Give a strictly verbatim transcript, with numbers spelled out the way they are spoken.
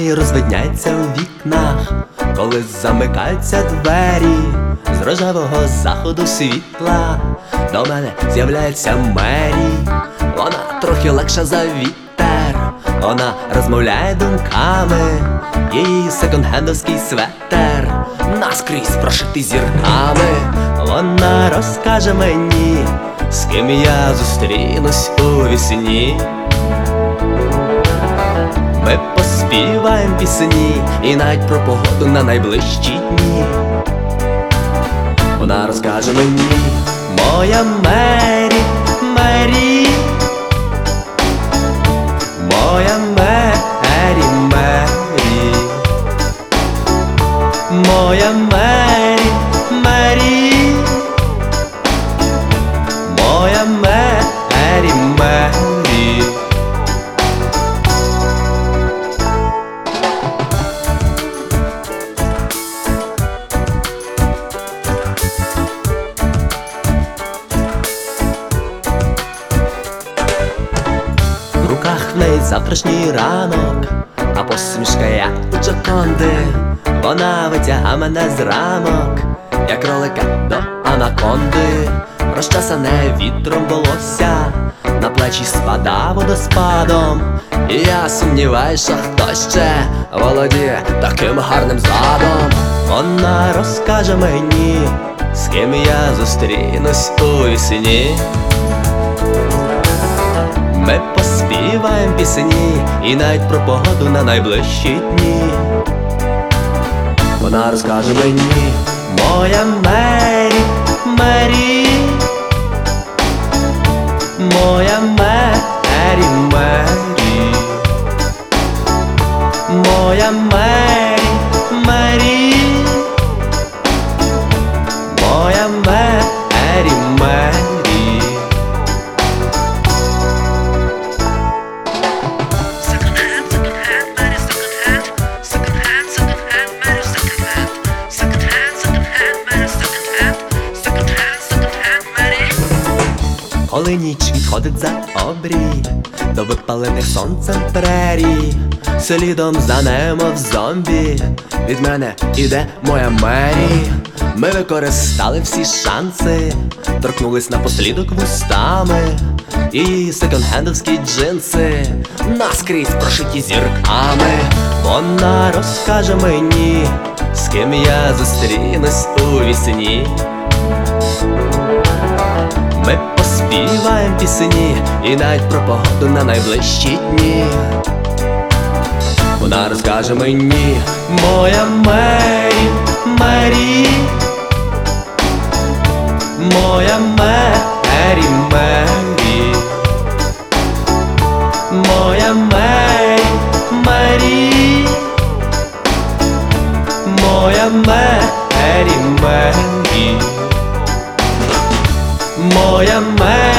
Мрії розвидняться у вікнах, коли замикаються двері. З рожевого заходу світла до мене з'являється Мері. Вона трохи легша за вітер, вона розмовляє думками. Її секонд-хендовський светер наскрізь прошитий зірками. Вона розкаже мені, з ким я зустрінусь у вісні. Ми поспіваємо пісні і навіть про погоду на найближчі дні. Вона розкаже мені: моя Мері, Мері, моя Мері, Мері, моя Мері, Мері, моя Мері, Мері. В руках в неї завтрашній ранок, а посмішка як у Джоконди. Вона витяга мене з рамок, як кролика до анаконди. Розчасане вітром волосся на плечі спада водоспадом. І я сумніваюсь, що хтось ще володіє таким гарним задом. Вона розкаже мені, з ким я зустрінусь у вісні. Ми поспіваємо пісні і навіть про погоду на найближчі дні. Вона розкаже мені: моя Мері, Мері, моя Мері, Мері, моя Мері, Мері, моя Мері, Мері. Коли ніч відходить за обрій до випалених сонцем прерій, слідом за нею, мов зомбі, від мене іде моя Мері. Ми використали всі шанси, торкнулись напослідок вустами. І секонд-хендовські джинси наскрізь прошиті зірками. Вона розкаже мені, з ким я зустрінусь у вісні. Ми поспіваємо пісні і навіть про погоду на найближчі дні. Вона розкаже мені: моя Мері, Мері, моя Мері, Мері, моя Мері, Мері, моя Мері, Мері, моя Мері.